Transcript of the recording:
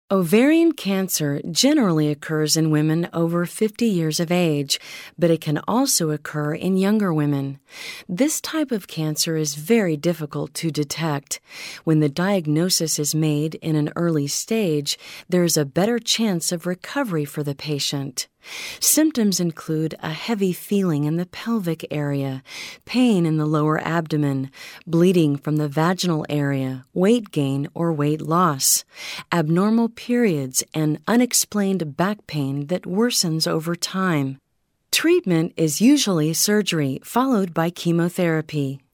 Ovarian cancer generally occurs in women over 50 years of age, but it can also occur in younger women. This type of cancer is very difficult to detect. When the diagnosis is made in an early stage, there is a better chance of recovery for the patient. Symptoms include a heavy feeling in the pelvic area, pain in the lower abdomen, bleeding from the vaginal area, weight gain or weight loss, abnormal periods, and unexplained back pain that worsens over time. Treatment is usually surgery followed by chemotherapy.